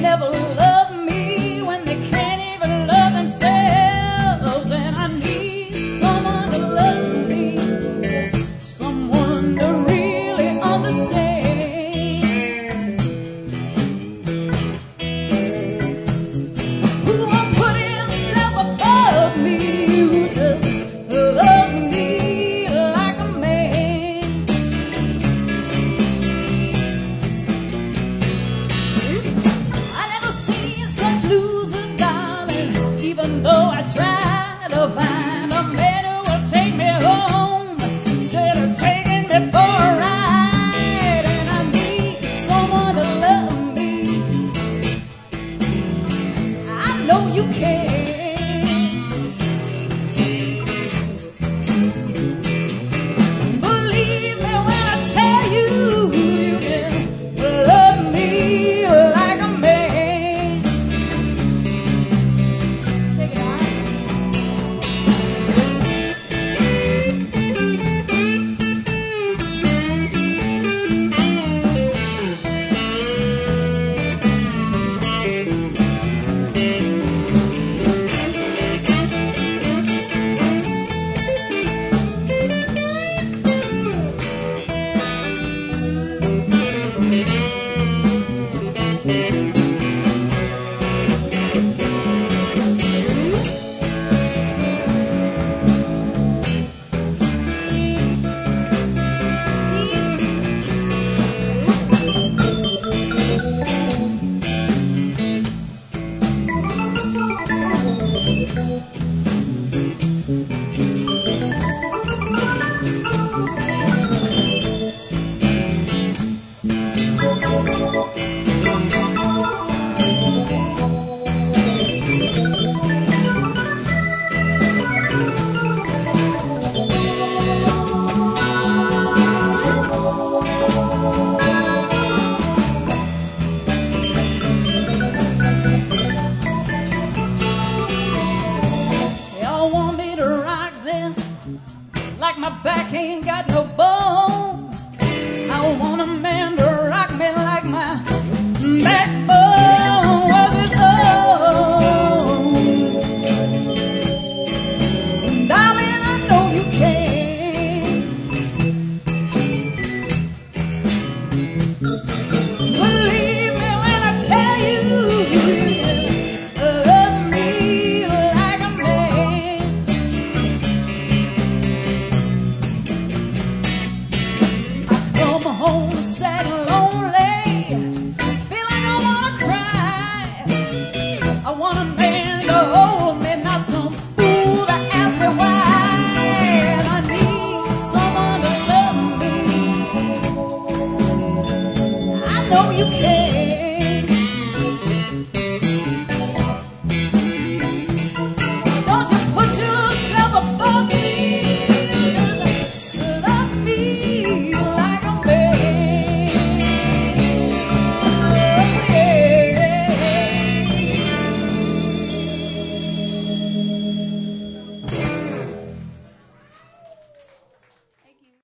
ever love me when they can't even love themselves. And I need someone to love me, someone to really understand, who won't put himself above me, who just loves me like a man. I never seen such losers, darling, even though I try to find a man who will take me home instead of taking me for a ride. And I need someone to love me. I know you can. Believe me when I tell you, you can love me like a man. Take it out. Y'all want me to rock them like my back ain't got no bone? I want a man to